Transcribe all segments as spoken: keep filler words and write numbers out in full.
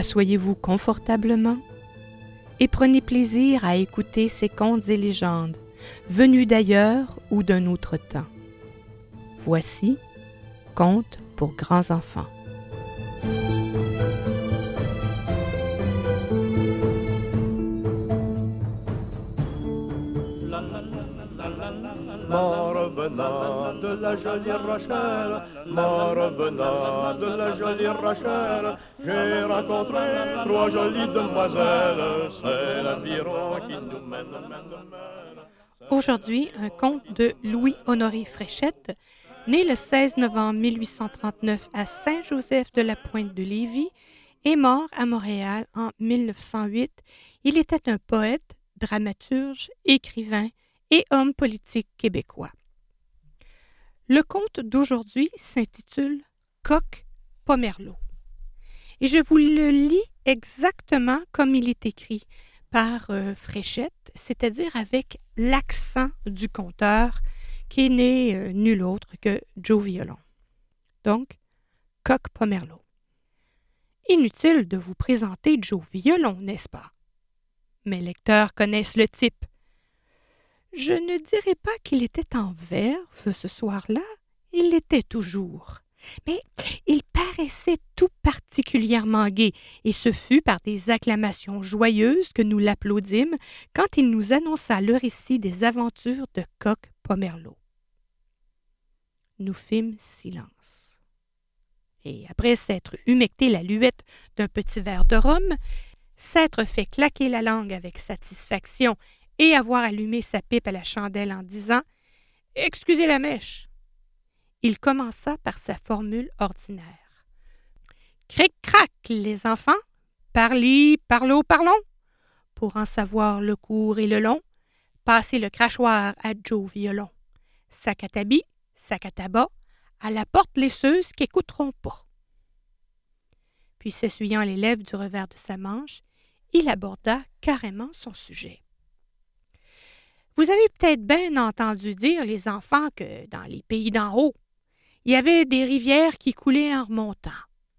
Assoyez-vous confortablement et prenez plaisir à écouter ces contes et légendes venus d'ailleurs ou d'un autre temps. Voici Contes pour grands enfants. Mon revenant de la jolie Rachel, mon revenant de la jolie Rachel, j'ai rencontré trois jolies demoiselles, c'est l'aviron qui nous mène, mène, mène. Aujourd'hui, un conte de Louis-Honoré Fréchette, né le seize novembre mille huit cent trente-neuf à Saint-Joseph-de-la-Pointe de Lévis et mort à Montréal en mille neuf cent huit. Il était un poète, dramaturge, écrivain et homme politique québécois. Le conte d'aujourd'hui s'intitule « Coq Pomerleau » et je vous le lis exactement comme il est écrit par euh, Fréchette, c'est-à-dire avec l'accent du conteur qui n'est euh, nul autre que Joe Violon. Donc, Coq Pomerleau. Inutile de vous présenter Joe Violon, n'est-ce pas? Mes lecteurs connaissent le type. Je ne dirais pas qu'il était en verve ce soir-là, il l'était toujours. Mais il paraissait tout particulièrement gai, et ce fut par des acclamations joyeuses que nous l'applaudîmes quand il nous annonça le récit des aventures de Coq Pomerleau. Nous fîmes silence. Et après s'être humecté la luette d'un petit verre de rhum, s'être fait claquer la langue avec satisfaction et avoir allumé sa pipe à la chandelle en disant « Excusez la mèche », il commença par sa formule ordinaire. « Cric-crac, les enfants, parli, parlons, parlons. Pour en savoir le court et le long, passez le crachoir à Joe Violon. Sac à tabi, sac à tabac, à la porte laisseuse qu'écouteront pas. » Puis s'essuyant les lèvres du revers de sa manche, il aborda carrément son sujet. Vous avez peut-être bien entendu dire, les enfants, que dans les pays d'en haut, il y avait des rivières qui coulaient en remontant.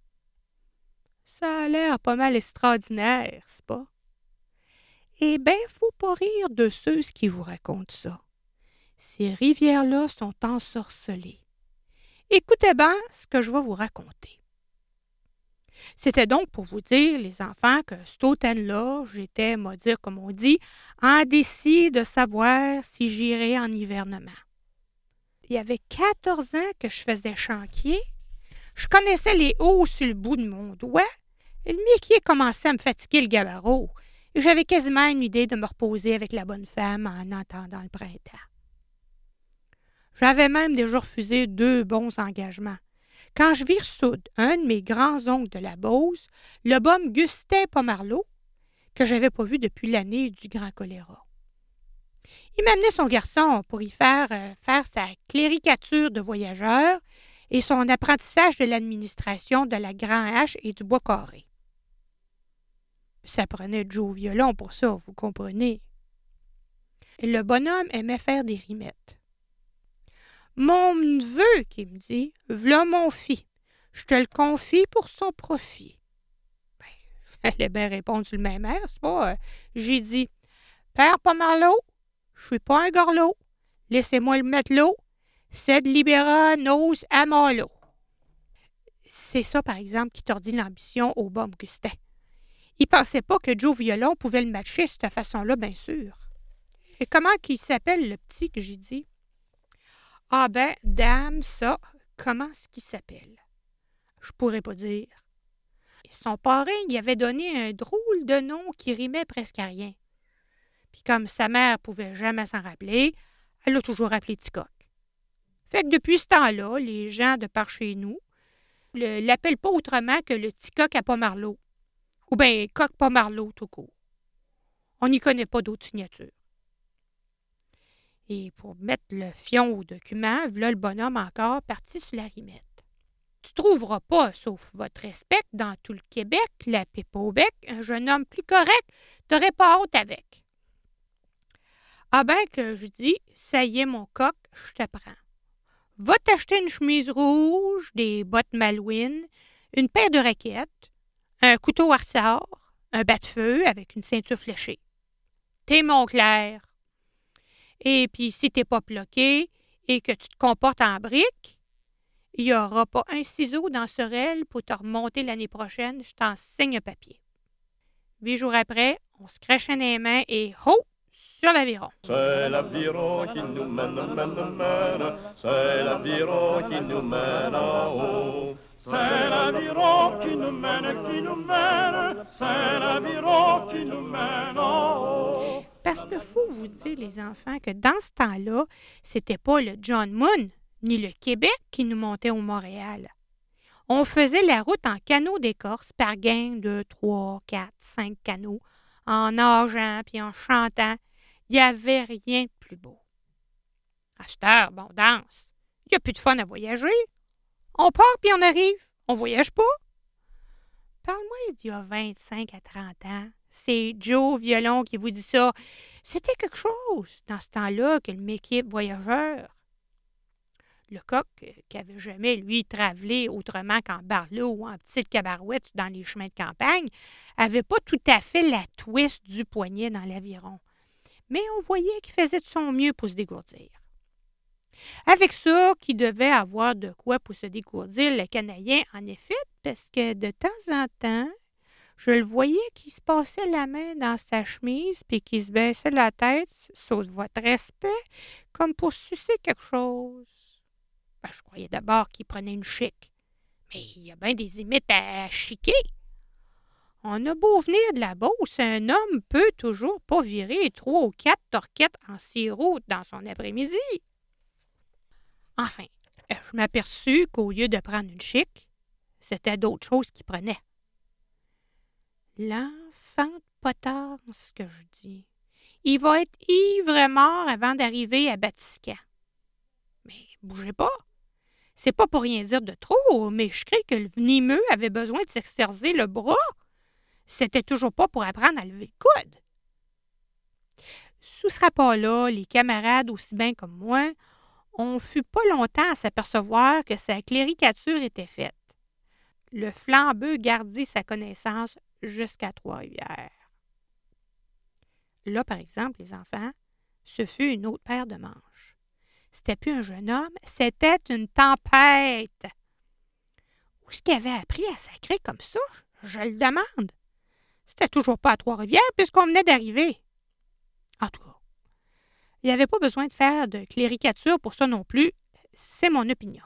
Ça a l'air pas mal extraordinaire, c'est pas? Eh bien, faut pas rire de ceux qui vous racontent ça. Ces rivières-là sont ensorcelées. Écoutez bien ce que je vais vous raconter. C'était donc pour vous dire, les enfants, que cet automne-là, j'étais, moi dire comme on dit, indécis de savoir si j'irais en hivernement. Il y avait quatorze ans que je faisais chanquier. Je connaissais les hauts sur le bout de mon doigt. Et le métier commençait à me fatiguer le gabarreau. Et j'avais quasiment une idée de me reposer avec la bonne femme en attendant le printemps. J'avais même déjà refusé deux bons engagements. Quand je vis ressoude un de mes grands-oncles de la Beauce, le bon Gustin Pomerleau, que je n'avais pas vu depuis l'année du grand choléra. Il m'amenait son garçon pour y faire, euh, faire sa cléricature de voyageur et son apprentissage de l'administration de la Grand H et du Bois Carré. Ça prenait Joe Violon pour ça, vous comprenez. Et le bonhomme aimait faire des rimettes. Mon neveu, qui me dit, « V'là mon fils, je te le confie pour son profit. » Ben, fallait bien répondre sur le même air, c'est pas? Euh, j'ai dit, « Père Pomerleau, je suis pas un gorlot, laissez-moi le matelot, sed libera nos amolo. » C'est ça, par exemple, qui tordit l'ambition au bon Augustin. Il pensait pas que Joe Violon pouvait le matcher de cette façon-là, bien sûr. Et comment qu'il s'appelle, le petit que j'ai dit? Ah ben, dame, ça, comment est-ce qu'il s'appelle? Je pourrais pas dire. Son parrain y avait donné un drôle de nom qui rimait presque à rien. Puis comme sa mère pouvait jamais s'en rappeler, elle l'a toujours appelé Ticoc. Fait que depuis ce temps-là, les gens de par chez nous ne l'appellent pas autrement que le Ticoc à Pomerleau. Ou bien Coq Pomerleau tout court. On n'y connaît pas d'autres signatures. Et pour mettre le fion au document, voilà le bonhomme encore parti sur la rimette. Tu trouveras pas, sauf votre respect, dans tout le Québec, la pipe au bec, un jeune homme plus correct, t'aurais pas honte avec. Ah ben que je dis, ça y est mon coq, je te prends. Va t'acheter une chemise rouge, des bottes malouines, une paire de raquettes, un couteau à ressort, un bas-de-feu avec une ceinture fléchée. T'es Montclair. Et puis, si t'es pas bloqué et que tu te comportes en brique, il n'y aura pas un ciseau dans Sorel pour te remonter l'année prochaine. Je t'en signe un papier. Huit jours après, on se crachait les mains et ho! Sur l'aviron. C'est l'aviron qui nous mène, mène, mène. C'est l'aviron qui nous mène en haut. C'est l'aviron qui nous mène, qui nous mène. C'est l'aviron qui nous mène en haut. Parce que faut vous dire, les enfants, que dans ce temps-là, c'était pas le John Moon ni le Québec qui nous montait au Montréal. On faisait la route en canot d'écorce par gang de trois, quatre, cinq canots, en nageant puis en chantant. Il n'y avait rien de plus beau. À cette heure, bon, danse. Il n'y a plus de fun à voyager. On part puis on arrive. On voyage pas. Parle-moi d'il y a vingt-cinq à trente ans. C'est Joe Violon qui vous dit ça. C'était quelque chose dans ce temps-là que le méquipe voyageur. Le coq, qui n'avait jamais, lui, travelé autrement qu'en barlot ou en petite cabarouette dans les chemins de campagne, n'avait pas tout à fait la twist du poignet dans l'aviron. Mais on voyait qu'il faisait de son mieux pour se dégourdir. Avec ça, qu'il devait avoir de quoi pour se dégourdir, le Canadien, en effet, parce que de temps en temps, je le voyais qu'il se passait la main dans sa chemise puis qu'il se baissait la tête, sauf votre respect, comme pour sucer quelque chose. Ben, je croyais d'abord qu'il prenait une chic. Mais il y a bien des imites à chiquer. On a beau venir de la Beauce, un homme peut toujours pas virer trois ou quatre torquettes en sirop dans son après-midi. Enfin, je m'aperçus qu'au lieu de prendre une chic, c'était d'autres choses qu'il prenait. L'enfant de potence, que je dis. Il va être ivre mort avant d'arriver à Batiscan. Mais bougez pas. C'est pas pour rien dire de trop, mais je crée que le venimeux avait besoin de s'exercer le bras. C'était toujours pas pour apprendre à lever le coude. Sous ce rapport-là, les camarades, aussi bien comme moi, on fut pas longtemps à s'apercevoir que sa cléricature était faite. Le flambeux gardit sa connaissance jusqu'à Trois-Rivières. Là, par exemple, les enfants, ce fut une autre paire de manches. C'était plus un jeune homme, c'était une tempête. Où est-ce qu'il avait appris à sacrer comme ça? Je le demande. C'était toujours pas à Trois-Rivières puisqu'on venait d'arriver. En tout cas, il n'y avait pas besoin de faire de cléricature pour ça non plus. C'est mon opinion.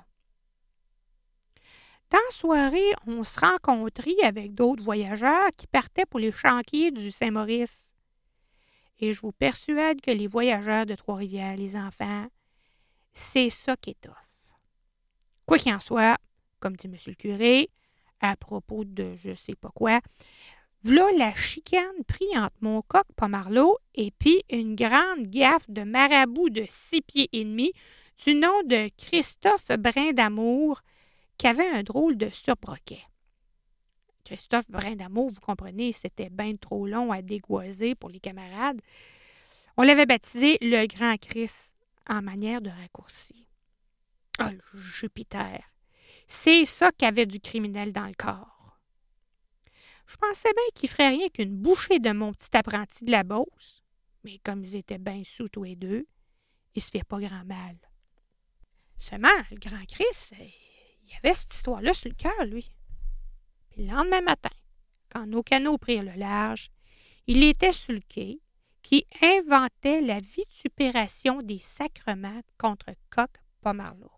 Dans la soirée, on se rencontrait avec d'autres voyageurs qui partaient pour les chantiers du Saint-Maurice. Et je vous persuade que les voyageurs de Trois-Rivières, les enfants, c'est ça qui est tough. Quoi qu'il en soit, comme dit M. le curé, à propos de je sais pas quoi, v'là la chicane prise entre mon coq Pomarleau et puis une grande gaffe de marabout de six pieds et demi du nom de Christophe Brindamour, qui avait un drôle de sobriquet. Christophe Brindamour, vous comprenez, c'était bien trop long à dégoiser pour les camarades. On l'avait baptisé le Grand Christ en manière de raccourci. Ah, oh, Jupiter! C'est ça qu'avait du criminel dans le corps. Je pensais bien qu'il ferait rien qu'une bouchée de mon petit apprenti de la Beauce, mais comme ils étaient bien sous tous les deux, il se fait pas grand mal. Seulement, le Grand Christ, il avait cette histoire-là sur le cœur, lui. Puis le lendemain matin, quand nos canots prirent le large, il était sur le quai qui inventait la vitupération des sacrements contre Coq Pomarleau.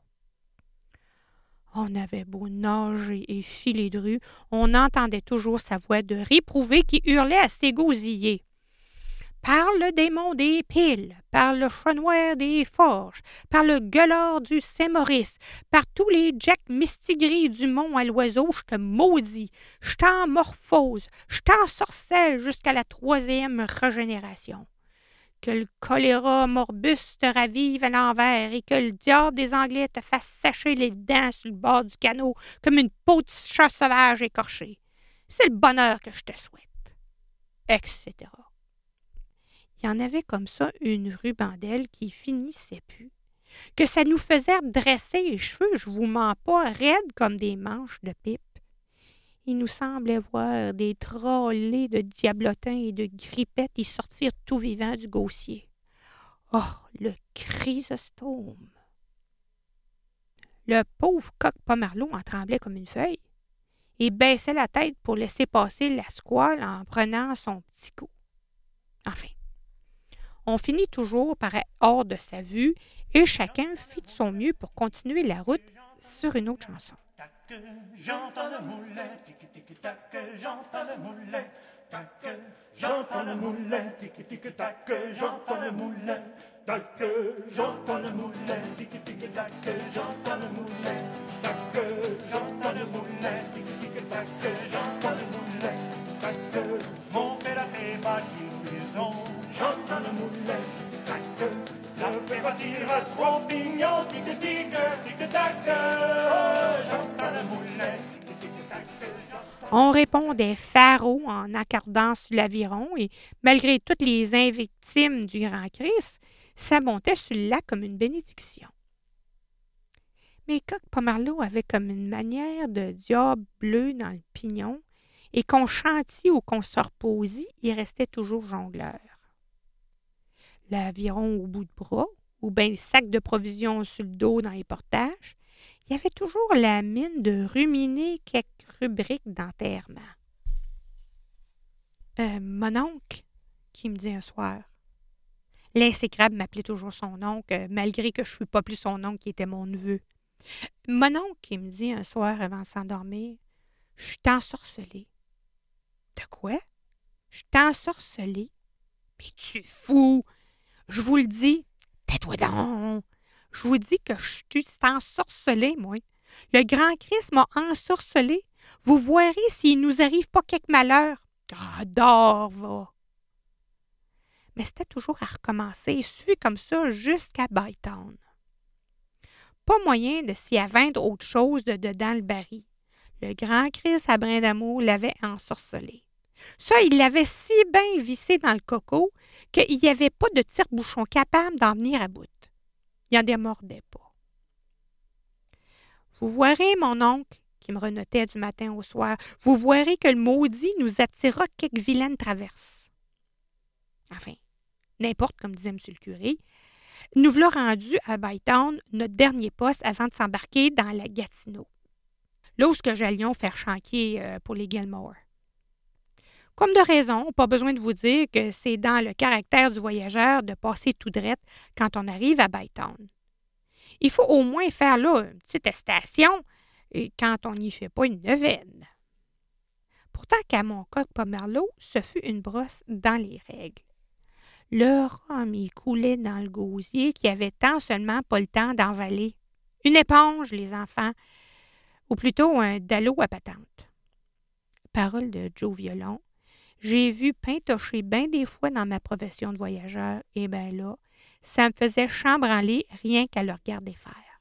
On avait beau nager et filer de rue, on entendait toujours sa voix de réprouvé qui hurlait à s'égosiller. Par le démon des piles, par le chat noir des forges, par le gueulard du Saint-Maurice, par tous les Jack Mistigris du mont à l'oiseau, je te maudis, je t'emmorphose, je t'ensorcelle jusqu'à la troisième régénération. Que le choléra morbus te ravive à l'envers et que le diable des Anglais te fasse sécher les dents sur le bord du canot comme une peau de chat sauvage écorchée. C'est le bonheur que je te souhaite. Etc. Il y en avait comme ça une rubandelle qui finissait plus, que ça nous faisait dresser les cheveux, je vous mens pas, raides comme des manches de pipe. il nous semblait voir des trollés de diablotins et de grippettes y sortir tout vivants du gosier. Oh, le Chrysostome! Le pauvre coq Pomerleau en tremblait comme une feuille et baissait la tête pour laisser passer la squale en prenant son petit coup. Enfin, on finit toujours par être hors de sa vue et chacun fit de son mieux pour continuer la route sur une autre chanson. J'entends le moulet, tic tic tac, j'entends le moulet, tac, j'entends le moulet, tic tic tac, j'entends le moulet, tac, j'entends le moulet, tic tic tac, j'entends le moulet, tac, j'entends le moulet, tic tic tac, j'entends le moulet, tac, mon père a fait bâtir une maison, j'entends le moulet, tac, l'a fait bâtir à trois pignons, tic tic tic tac, j'entends le moulet, tic tic tac, On répondait faro en accordant sur l'aviron et, malgré toutes les invectives du grand Christ, ça montait sur le lac comme une bénédiction. Mais coq Pomerleau avait comme une manière de diable bleu dans le pignon et qu'on chantit ou qu'on se reposit, il restait toujours jongleur. L'aviron au bout de bras ou bien le sac de provisions sur le dos dans les portages, il y avait toujours la mine de ruminer quelques rubriques d'enterrement. Euh, mon oncle, qui me dit un soir. L'insécrable m'appelait toujours son oncle, malgré que je ne fus pas plus son oncle qui était mon neveu. Mon oncle, qui me dit un soir avant de s'endormir, « Je suis ensorcelé. » De quoi? « Je suis ensorcelé. » Puis tu fous! Je vous le dis, tais-toi donc! Je vous dis que je suis ensorcelé, moi. Le grand Christ m'a ensorcelé. Vous verrez s'il nous arrive pas quelque malheur. Ah, dors, va! Mais c'était toujours à recommencer, suivi comme ça jusqu'à Bytown. Pas moyen de s'y avindre autre chose de dedans le baril. Le grand Christ à brin d'amour l'avait ensorcelé. Ça, il l'avait si bien vissé dans le coco qu'il n'y avait pas de tire-bouchon capable d'en venir à bout. Il n'en démordait pas. Vous verrez, mon oncle, qui me renotait du matin au soir, vous verrez que le maudit nous attira quelques vilaines traverses. Enfin, n'importe, comme disait M. le curé, nous voilà rendus à Bytown, notre dernier poste avant de s'embarquer dans la Gatineau. Là où j'allions faire chantier euh, pour les Gilmore. Comme de raison, pas besoin de vous dire que c'est dans le caractère du voyageur de passer tout drette quand on arrive à Bytown. Il faut au moins faire là une petite station et quand on n'y fait pas une neuvaine. Pourtant qu'à mon coq Pomerleau, ce fut une brosse dans les règles. Le rhum y coulait dans le gosier qui avait tant seulement pas le temps d'envaler. Une éponge, les enfants, ou plutôt un dallot à patente. Parole de Joe Violon. J'ai vu pintocher bien des fois dans ma profession de voyageur, et bien là, ça me faisait chambranler rien qu'à le regarder faire.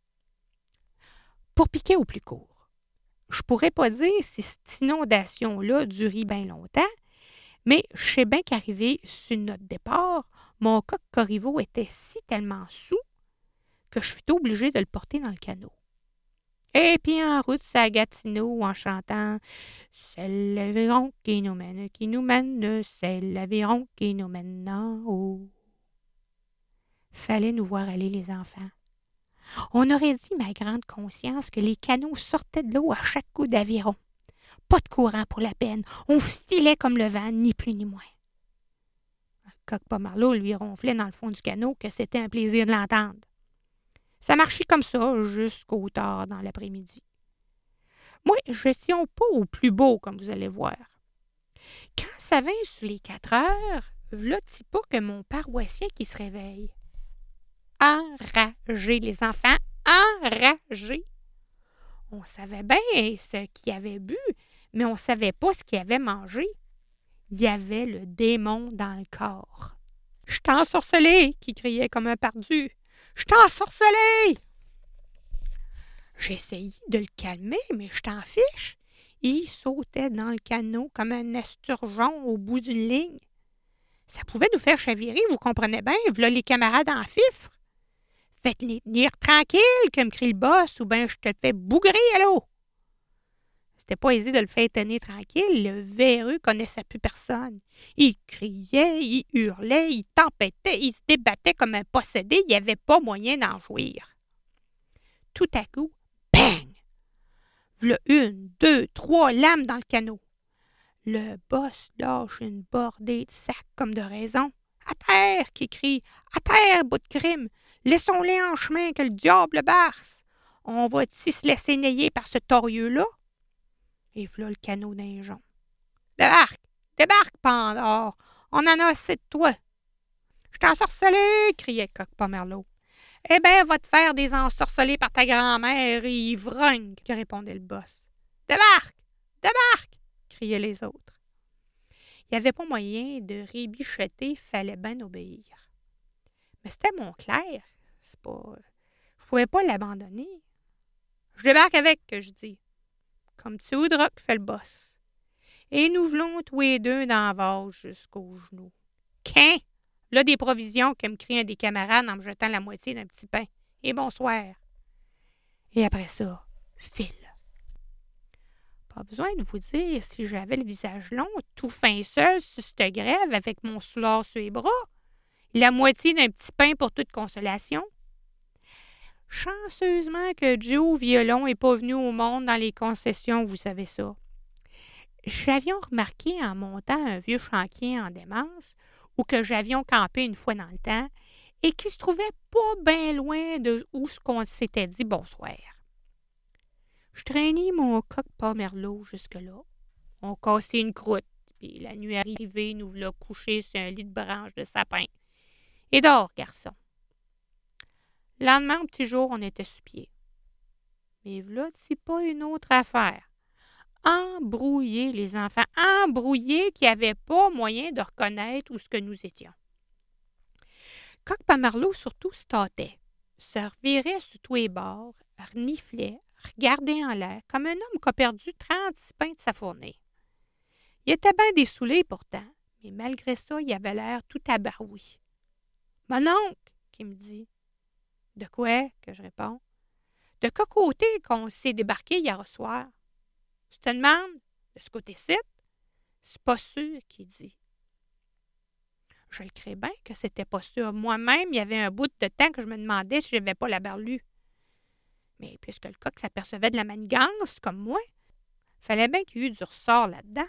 Pour piquer au plus court, je pourrais pas dire si cette inondation-là durait bien longtemps, mais je sais bien qu'arrivé sur notre départ, mon coq Corriveau était si tellement saoul que je fus obligé de le porter dans le canot. Et puis en route, ça Gatineau en chantant « C'est l'aviron qui nous mène, qui nous mène, c'est l'aviron qui nous mène en haut. » Fallait nous voir aller, les enfants. On aurait dit, ma grande conscience, que les canots sortaient de l'eau à chaque coup d'aviron. Pas de courant pour la peine. On filait comme le vent, ni plus ni moins. Le coq Pomerleau lui ronflait dans le fond du canot que c'était un plaisir de l'entendre. Ça marchait comme ça jusqu'au tard dans l'après-midi. Moi, je ne tiens pas au plus beau, comme vous allez voir. Quand ça vint sur les quatre heures, v'là-t-il pas que mon paroissien qui se réveille. Enragé, les enfants, enragé. On savait bien ce qu'il avait bu, mais on ne savait pas ce qu'il avait mangé. Il y avait le démon dans le corps. « Je t'ai ensorcelé !» qui criait comme un perdu. « Je t'ai ensorcelé !» J'essayai de le calmer, mais je t'en fiche. Il sautait dans le canot comme un esturgeon au bout d'une ligne. Ça pouvait nous faire chavirer, vous comprenez bien, v'là les camarades en fifre. Faites-les tenir tranquilles, comme crie le boss, ou bien je te fais bougrer à l'eau. c'était pas aisé de le faire tenir tranquille. Le véreux connaissait plus personne. Il criait, il hurlait, il tempêtait, il se débattait comme un possédé. Il n'y avait pas moyen d'en jouir. Tout à coup, bang! V'là une, deux, trois lames dans le canot. Le boss lâche une bordée de sacs comme de raison. « À terre! » qui crie. « À terre, bout de crime! Laissons-les en chemin que le diable le barce! On va-t-il se laisser nailler par ce torieux-là? » Et v'là le canot d'un jonc. « Débarque! Débarque, Pandore! On en a assez de toi! »« Je t'ai ensorcelé! » criait Coq-Pomerleau. « Eh bien, va te faire des ensorcelés par ta grand-mère, ivrogne! » répondait le boss. « Débarque! Débarque! » criaient les autres. Il n'y avait pas moyen de rébichoter, fallait bien obéir. Mais c'était mon Claire. C'est pas... Je pouvais pas l'abandonner. Je débarque avec, que je dis. Comme tu voudras, que fait le boss. Et nous voulons tous les deux dans la vase jusqu'aux genoux. Qu'un! Là, des provisions, que me crie un des camarades en me jetant la moitié d'un petit pain. Et bonsoir. Et après ça, file. Pas besoin de vous dire si j'avais le visage long, tout fin seul sur cette grève avec mon soulard sur les bras, la moitié d'un petit pain pour toute consolation. Chanceusement que Joe Violon n'est pas venu au monde dans les concessions, vous savez ça. J'avions remarqué en montant un vieux chantier en démence, où que j'avions campé une fois dans le temps, et qui se trouvait pas bien loin de où ce qu'on s'était dit bonsoir. Je traînais mon Coq-Pomerleau jusque-là. On cassait une croûte, puis la nuit arrivée, nous voilà couchés sur un lit de branches de sapin. Et dors, garçon. Le lendemain, au petit jour, on était sur pied. Mais voilà, c'est pas une autre affaire. Embrouillés, les enfants, embrouillés qui n'avaient pas moyen de reconnaître où ce que nous étions. Coq-Pomerleau surtout se tâtait, se revirait sur tous les bords, reniflait, regardait en l'air, comme un homme qui a perdu trente-six pains de sa fournée. Il était bien dessoulé pourtant, mais malgré ça, il avait l'air tout abaroui. « Mon oncle, » qui me dit. « De quoi? » que je réponds. « De quel côté qu'on s'est débarqué hier soir? » « Je te demande, de ce côté-ci? » « C'est pas sûr, » qu'il dit. Je le crée bien que c'était pas sûr. Moi-même, il y avait un bout de temps que je me demandais si je n'avais pas la berlue. Mais puisque le coq s'apercevait de la manigance, comme moi, fallait bien qu'il y eût du ressort là-dedans.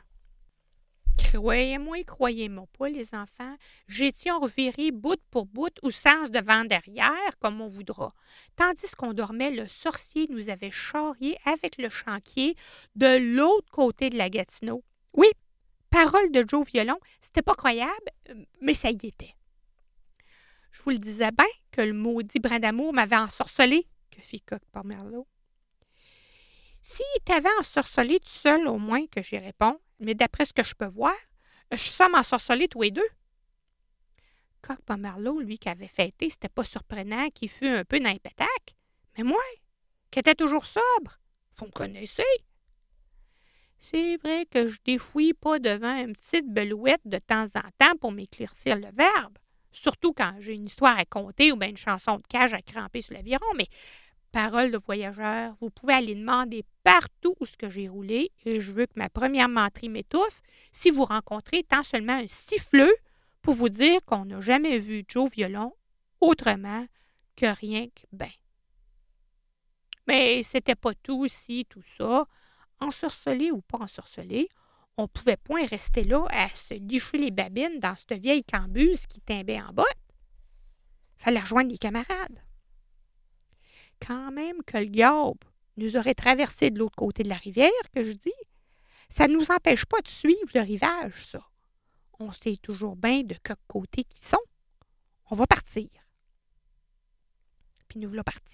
Croyez-moi, croyez-moi pas, les enfants, j'étais reviré bout pour bout ou sens devant derrière, comme on voudra. Tandis qu'on dormait, le sorcier nous avait charriés avec le chantier de l'autre côté de la Gatineau. Oui, parole de Joe Violon, c'était pas croyable, mais ça y était. Je vous le disais bien que le maudit brin d'amour m'avait ensorcelé, que fit Coq-Pomerleau. S'il t'avait ensorcelé tout seul, au moins, que j'y réponds, mais d'après ce que je peux voir, je sommes ensorcelés tous les deux. Coq-Pomerleau, lui, qui avait fêté, c'était pas surprenant qu'il fût un peu dans les pétacs. Mais moi, qui étais toujours sobre, vous me connaissez. C'est vrai que je défouille pas devant une petite belouette de temps en temps pour m'éclaircir le verbe, surtout quand j'ai une histoire à conter ou bien une chanson de cage à cramper sur l'aviron, mais parole de voyageur, vous pouvez aller demander partout où ce que j'ai roulé et je veux que ma première menterie m'étouffe si vous rencontrez tant seulement un siffleux pour vous dire qu'on n'a jamais vu Joe Violon autrement que rien que ben. Mais c'était pas tout si tout ça, ensorcelé ou pas ensorcelé, on pouvait point rester là à se licher les babines dans cette vieille cambuse qui timbait en botte. Fallait rejoindre les camarades. Quand même que le diable nous aurait traversé de l'autre côté de la rivière, que je dis, ça ne nous empêche pas de suivre le rivage, ça. On sait toujours bien de quel côté qu'ils sont. On va partir. Puis nous voilà partis.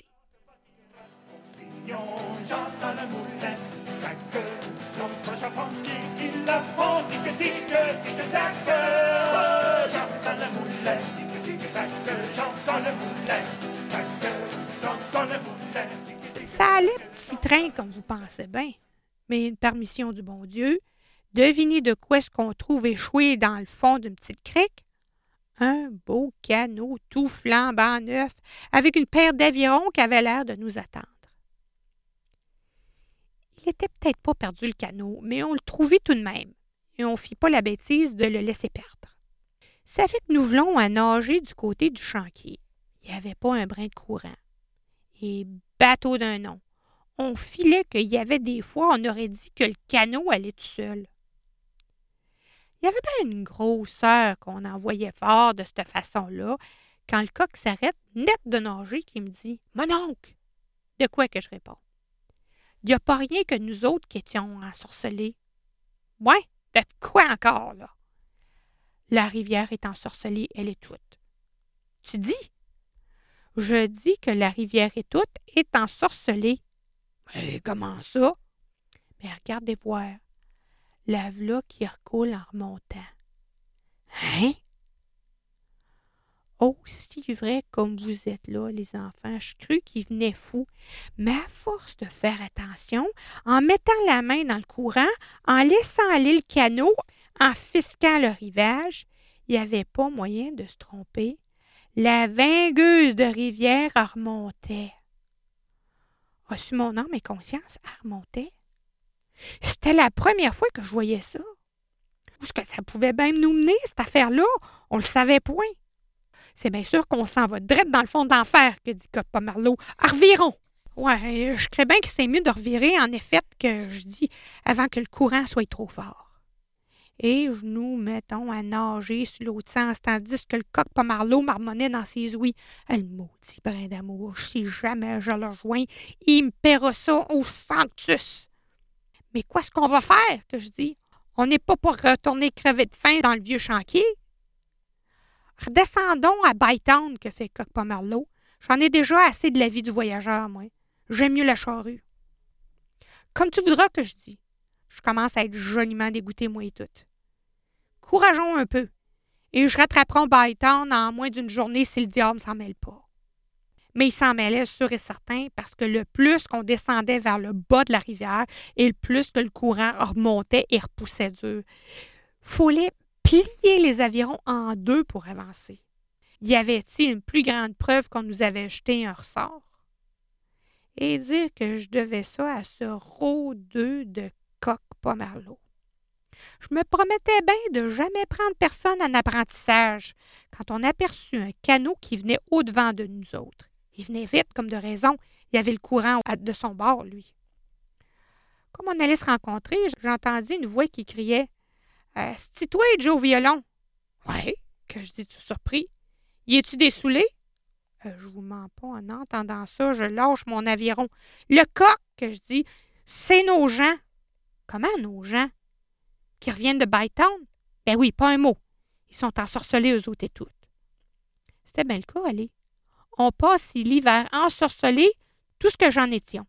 J'entends le moulin, tac, l'autre chaponnier qui la font, tic, tic, tic, tac. J'entends le moulin, tic, tic, tac, j'entends le moulin, tac, j'entends le moulin, tic, tic. Ça allait petit train, comme vous pensez bien, mais une permission du bon Dieu, devinez de quoi est-ce qu'on trouve échoué dans le fond d'une petite crique? Un beau canot tout flambant neuf, avec une paire d'avirons qui avait l'air de nous attendre. Il n'était peut-être pas perdu le canot, mais on le trouvait tout de même, et on ne fit pas la bêtise de le laisser perdre. Ça fait que nous voulons à nager du côté du chanquier. Il n'y avait pas un brin de courant. Et bateau d'un nom, on filait qu'il y avait des fois, on aurait dit que le canot allait tout seul. Il y avait bien une grosse heure qu'on envoyait fort de cette façon-là, quand le coq s'arrête net de nager, qui me dit « Mon oncle! » De quoi que je réponds? « Il n'y a pas rien que nous autres qui étions ensorcelés. »« Ouais, de quoi encore, là? »« La rivière est ensorcelée, elle est toute. »« Tu dis? »« Je dis que la rivière est toute est ensorcelée. »« Mais comment ça? »« Mais regardez voir. La v'là qui recoule en remontant. »« Hein? » Aussi vrai comme vous êtes là, les enfants, je crus qu'il venait fou. Mais à force de faire attention, en mettant la main dans le courant, en laissant aller le canot, en fisquant le rivage, il n'y avait pas moyen de se tromper. La vingueuse de rivière remontait. Ah, si mon âme et conscience, elle remontait. C'était la première fois que je voyais ça. Où est-ce que ça pouvait bien nous mener, cette affaire-là? On le savait point. C'est bien sûr qu'on s'en va direct dans le fond d'enfer, que dit Coq Pomerleau. « Revirons! » Ouais, je crée bien que c'est mieux de revirer, en effet, que je dis, avant que le courant soit trop fort. Et nous mettons à nager sur l'autre sens, tandis que le Coq Pomerleau marmonnait dans ses ouïes. « Le maudit brin d'amour, si jamais je le rejoins, il me paiera ça au sanctus. » « Mais qu'est-ce qu'on va faire, que je dis? On n'est pas pour retourner crever de faim dans le vieux chanquier. » Redescendons à Bytown, que fait Coq Pomerleau. J'en ai déjà assez de la vie du voyageur, moi. J'aime mieux la charrue. Comme tu voudras que je dis. Je commence à être joliment dégoûtée, moi et toute. Courageons un peu, et je rattraperai Bytown en moins d'une journée si le diable s'en mêle pas. Mais il s'en mêlait sûr et certain, parce que le plus qu'on descendait vers le bas de la rivière, et le plus que le courant remontait et repoussait dur. Fallait plier les avirons en deux pour avancer. Y avait-il une plus grande preuve qu'on nous avait jeté un ressort? Et dire que je devais ça à ce rôdeux de Coq Pomerleau. Je me promettais bien de jamais prendre personne en apprentissage quand on aperçut un canot qui venait au-devant de nous autres. Il venait vite, comme de raison. Il y avait le courant de son bord, lui. Comme on allait se rencontrer, j'entendis une voix qui criait Euh, « C'est-tu toi, Joe, au violon? »« Ouais, que je dis tout surpris. Y es-tu dessoulé? » euh, Je vous mens pas, en entendant ça, je lâche mon aviron. Le coq, que je dis, c'est nos gens. Comment nos gens? Qui reviennent de Bytown? Ben oui, pas un mot. Ils sont ensorcelés, eux autres et toutes. C'était bien le cas, allez. On passe l'hiver ensorcelé, tout ce que j'en étions.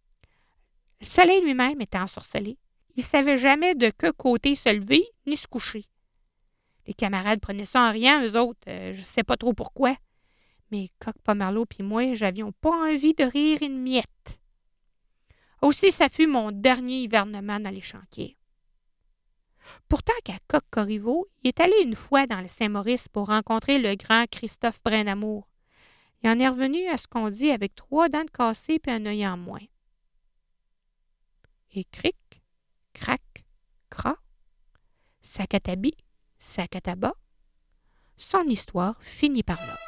Le soleil lui-même était ensorcelé. Il ne savait jamais de quel côté se lever ni se coucher. Les camarades prenaient ça en riant, eux autres, euh, je ne sais pas trop pourquoi. Mais Coq Pomerleau puis moi, j'avions pas envie de rire une miette. Aussi, ça fut mon dernier hivernement dans les chanquiers. Pourtant qu'à Coq Corriveau, il est allé une fois dans le Saint-Maurice pour rencontrer le grand Christophe Brindamour. Il en est revenu à ce qu'on dit avec trois dents de cassées et un œil en moins. Et cric, crac, cra, sacatabi, sacataba, son histoire finit par là.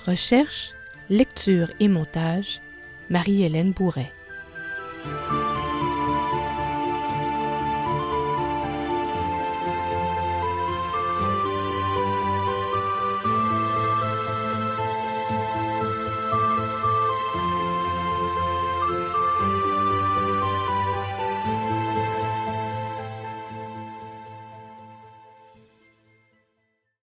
Recherche, lecture et montage, Marie-Hélène Bourret.